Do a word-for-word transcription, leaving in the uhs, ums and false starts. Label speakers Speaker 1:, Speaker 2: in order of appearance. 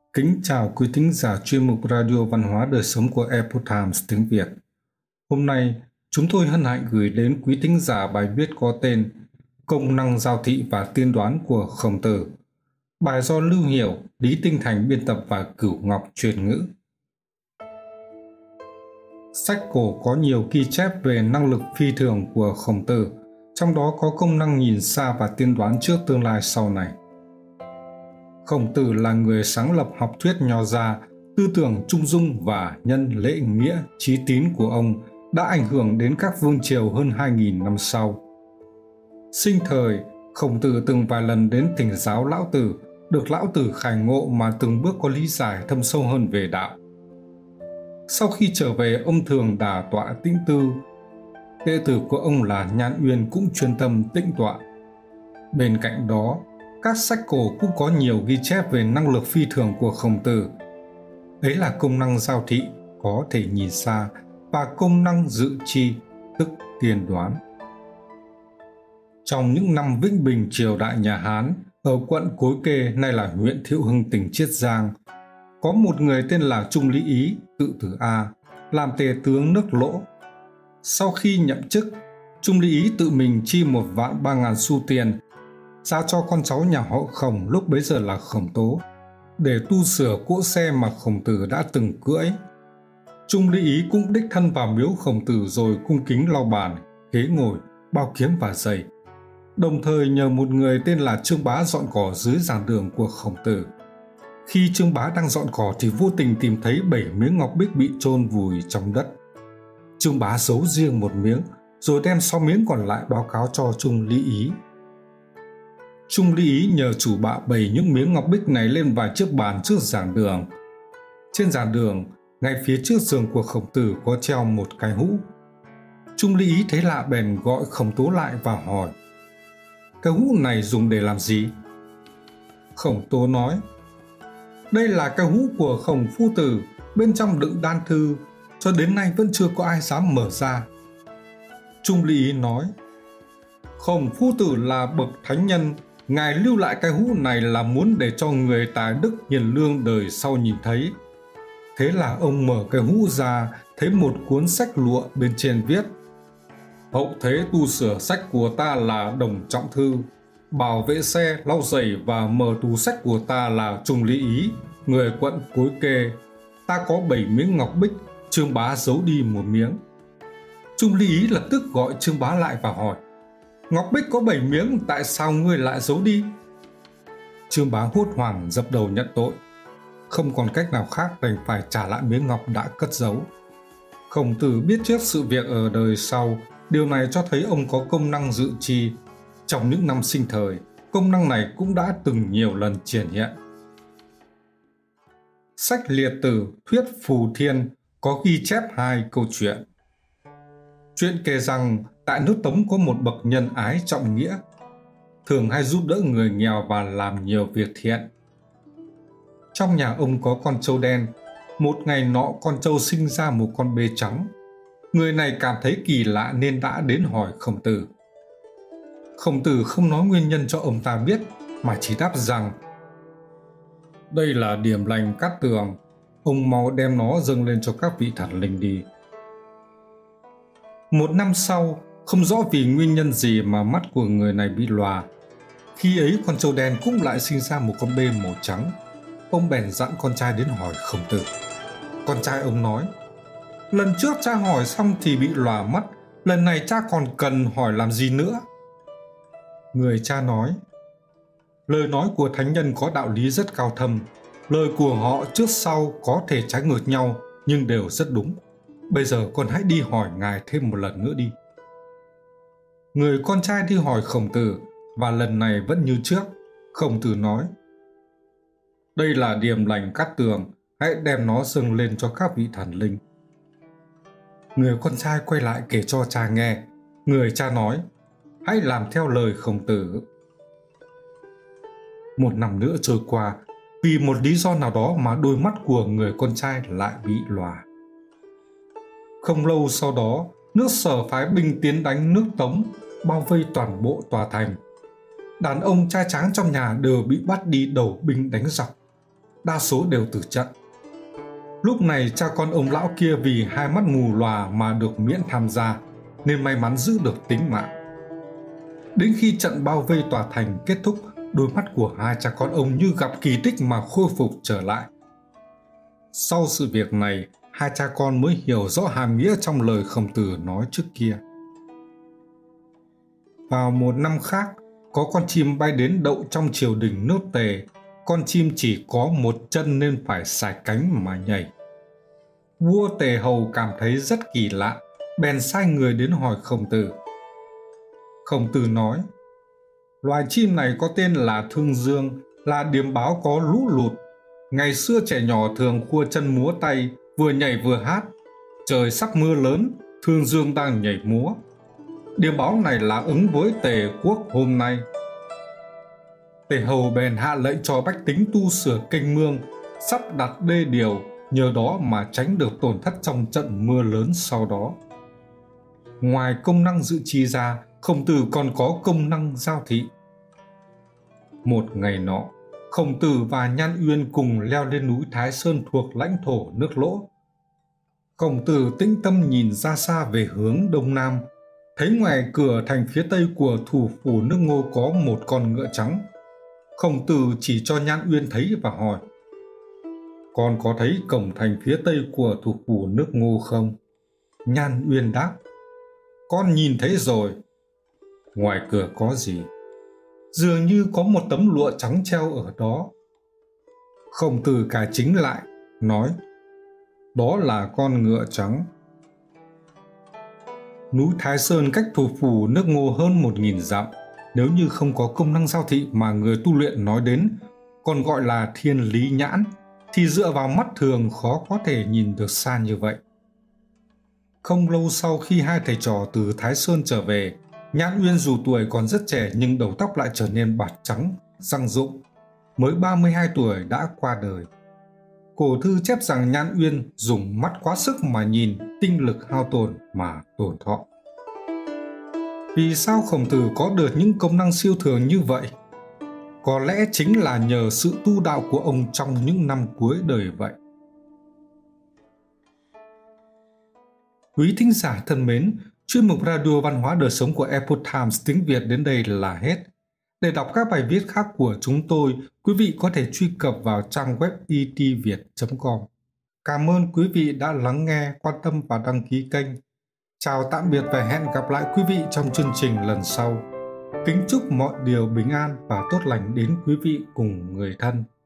Speaker 1: Kính chào quý thính giả chuyên mục Radio Văn hóa Đời Sống của Epoch Times tiếng Việt. Hôm nay, chúng tôi hân hạnh gửi đến quý thính giả bài viết có tên Công năng giao thị và tiên đoán của Khổng Tử. Bài do Lưu Hiểu, Lý Tinh Thành biên tập và Cửu Ngọc truyền ngữ. Sách cổ có nhiều ghi chép về năng lực phi thường của Khổng Tử, trong đó có công năng nhìn xa và tiên đoán trước tương lai sau này. Khổng Tử là người sáng lập học thuyết Nho gia, tư tưởng trung dung và nhân lễ nghĩa chí tín của ông đã ảnh hưởng đến các vương triều hơn hai nghìn năm sau. Sinh thời, Khổng Tử từng vài lần đến thỉnh giáo Lão Tử, được Lão Tử khải ngộ mà từng bước có lý giải thâm sâu hơn về đạo. Sau khi trở về, ông thường đả tọa tĩnh tư. Đệ tử của ông là Nhan Uyên cũng chuyên tâm tĩnh tọa. Bên cạnh đó, các sách cổ cũng có nhiều ghi chép về năng lực phi thường của Khổng Tử. Đấy là công năng giao thị, có thể nhìn xa, và công năng dự chi, tức tiên đoán. Trong những năm Vĩnh Bình triều đại nhà Hán, ở quận Cối Kê nay là huyện Thiệu Hưng tỉnh Chiết Giang, có một người tên là Trung Lý Ý, tự tử A, làm tề tướng nước Lỗ. Sau khi nhậm chức, Trung Lý Ý tự mình chi một vạn ba ngàn xu tiền giao cho con cháu nhà họ Khổng lúc bấy giờ là Khổng Tố, để tu sửa cỗ xe mà Khổng Tử đã từng cưỡi. Trung Lý Ý cũng đích thân vào miếu Khổng Tử rồi cung kính lau bàn, ghế ngồi, bao kiếm và giày. Đồng thời nhờ một người tên là Trương Bá dọn cỏ dưới giảng đường của Khổng Tử. Khi Trương Bá đang dọn cỏ thì vô tình tìm thấy bảy miếng ngọc bích bị chôn vùi trong đất. Trương Bá giấu riêng một miếng, rồi đem sáu miếng còn lại báo cáo cho Trung Lý Ý. Trung Lý Ý nhờ chủ bạ bày những miếng ngọc bích này lên vài chiếc bàn trước giảng đường. Trên giảng đường, ngay phía trước giường của Khổng Tử có treo một cái hũ. Trung Lý Ý thấy lạ bèn gọi Khổng Tố lại và hỏi: "Cái hũ này dùng để làm gì?" Khổng Tố nói: "Đây là cái hũ của Khổng Phu Tử, bên trong đựng đan thư, cho đến nay vẫn chưa có ai dám mở ra." Trung Lý Ý nói: "Khổng Phu Tử là bậc thánh nhân, Ngài lưu lại cái hũ này là muốn để cho người tài đức hiền lương đời sau nhìn thấy." Thế là ông mở cái hũ ra, thấy một cuốn sách lụa, bên trên viết: "Hậu thế tu sửa sách của ta là Đồng Trọng Thư, bảo vệ xe, lau giày và mở tủ sách của ta là Trung Lý Ý, người quận Cối Kê. Ta có bảy miếng ngọc bích, Trương Bá giấu đi một miếng." Trung Lý Ý lập tức gọi Trương Bá lại và hỏi: "Ngọc bích có bảy miếng, tại sao ngươi lại giấu đi?" Trương Bá hốt hoảng dập đầu nhận tội. Không còn cách nào khác đành phải trả lại miếng ngọc đã cất giấu. Khổng Tử biết trước sự việc ở đời sau, điều này cho thấy ông có công năng dự chi. Trong những năm sinh thời, công năng này cũng đã từng nhiều lần triển hiện. Sách Liệt Tử Thuyết Phù Thiên có ghi chép hai câu chuyện. Chuyện kể rằng tại nước Tống có một bậc nhân ái trọng nghĩa, thường hay giúp đỡ người nghèo và làm nhiều việc thiện. Trong nhà ông có con trâu đen. Một ngày nọ con trâu sinh ra một con bê trắng. Người này cảm thấy kỳ lạ nên đã đến hỏi Khổng Tử. Khổng Tử không nói nguyên nhân cho ông ta biết, mà chỉ đáp rằng: "Đây là điểm lành cát tường, ông mau đem nó dâng lên cho các vị thần linh đi." Một năm sau, không rõ vì nguyên nhân gì mà mắt của người này bị lòa. Khi ấy con trâu đen cũng lại sinh ra một con bê màu trắng. Ông bèn dặn con trai đến hỏi Khổng Tử. Con trai ông nói: "Lần trước cha hỏi xong thì bị lòa mắt, lần này cha còn cần hỏi làm gì nữa?" Người cha nói: "Lời nói của thánh nhân có đạo lý rất cao thâm. Lời của họ trước sau có thể trái ngược nhau, nhưng đều rất đúng. Bây giờ con hãy đi hỏi ngài thêm một lần nữa đi." Người con trai đi hỏi Khổng Tử, và lần này vẫn như trước. Khổng Tử nói: "Đây là điểm lành cát tường, hãy đem nó dâng lên cho các vị thần linh." Người con trai quay lại kể cho cha nghe. Người cha nói: "Hãy làm theo lời Khổng Tử." Một năm nữa trôi qua, vì một lý do nào đó mà đôi mắt của người con trai lại bị lòa. Không lâu sau đó, nước Sở phái binh tiến đánh nước Tống, bao vây toàn bộ tòa thành. Đàn ông trai tráng trong nhà đều bị bắt đi đầu binh đánh giặc. đa số đều tử trận. Lúc này cha con ông lão kia vì hai mắt mù lòa mà được miễn tham gia, nên may mắn giữ được tính mạng. Đến khi trận bao vây tòa thành kết thúc, đôi mắt của hai cha con ông như gặp kỳ tích mà khôi phục trở lại. Sau sự việc này, hai cha con mới hiểu rõ hàm nghĩa trong lời Khổng Tử nói trước kia. Vào một năm khác, có con chim bay đến đậu trong triều đình nước Tề. Con chim chỉ có một chân nên phải sải cánh mà nhảy. Vua Tề Hầu cảm thấy rất kỳ lạ, bèn sai người đến hỏi Khổng Tử. Khổng Tử nói, loài chim này có tên là Thương Dương, là điềm báo có lũ lụt. Ngày xưa trẻ nhỏ thường khua chân múa tay, vừa nhảy vừa hát. Trời sắp mưa lớn, Thương Dương đang nhảy múa. Điềm báo này là ứng với Tề quốc hôm nay. Tề Hầu bèn hạ lệnh cho bách tính tu sửa kênh mương, sắp đặt đê điều, nhờ đó mà tránh được tổn thất trong trận mưa lớn sau đó. Ngoài công năng dự trì ra, Khổng Tử còn có công năng giao thị. Một ngày nọ, Khổng Tử và Nhan Uyên cùng leo lên núi Thái Sơn thuộc lãnh thổ nước Lỗ. Khổng Tử tĩnh tâm nhìn ra xa về hướng đông nam, thấy ngoài cửa thành phía tây của thủ phủ nước Ngô có một con ngựa trắng. Khổng Tử chỉ cho Nhan Uyên thấy và hỏi, con có thấy cổng thành phía tây của thủ phủ nước Ngô không? Nhan Uyên đáp, con nhìn thấy rồi. Ngoài cửa có gì? Dường như có một tấm lụa trắng treo ở đó. Khổng Tử cải chính lại, nói, đó là con ngựa trắng. Núi Thái Sơn cách thủ phủ nước Ngô hơn một nghìn dặm. Nếu như không có công năng giao thị mà người tu luyện nói đến, còn gọi là thiên lý nhãn, thì dựa vào mắt thường khó có thể nhìn được xa như vậy. Không lâu sau khi hai thầy trò từ Thái Sơn trở về, Nhan Uyên dù tuổi còn rất trẻ nhưng đầu tóc lại trở nên bạc trắng, răng rụng. Mới ba mươi hai tuổi đã qua đời. Cổ thư chép rằng Nhan Uyên dùng mắt quá sức mà nhìn, tinh lực hao tổn mà tổn thọ. Vì sao Khổng Tử có được những công năng siêu thường như vậy? Có lẽ chính là nhờ sự tu đạo của ông trong những năm cuối đời vậy. Quý thính giả thân mến, chuyên mục Radio Văn hóa Đời Sống của Epoch Times tiếng Việt đến đây là hết. Để đọc các bài viết khác của chúng tôi, quý vị có thể truy cập vào trang web e t viet chấm com. Cảm ơn quý vị đã lắng nghe, quan tâm và đăng ký kênh. Chào tạm biệt và hẹn gặp lại quý vị trong chương trình lần sau. Kính chúc mọi điều bình an và tốt lành đến quý vị cùng người thân.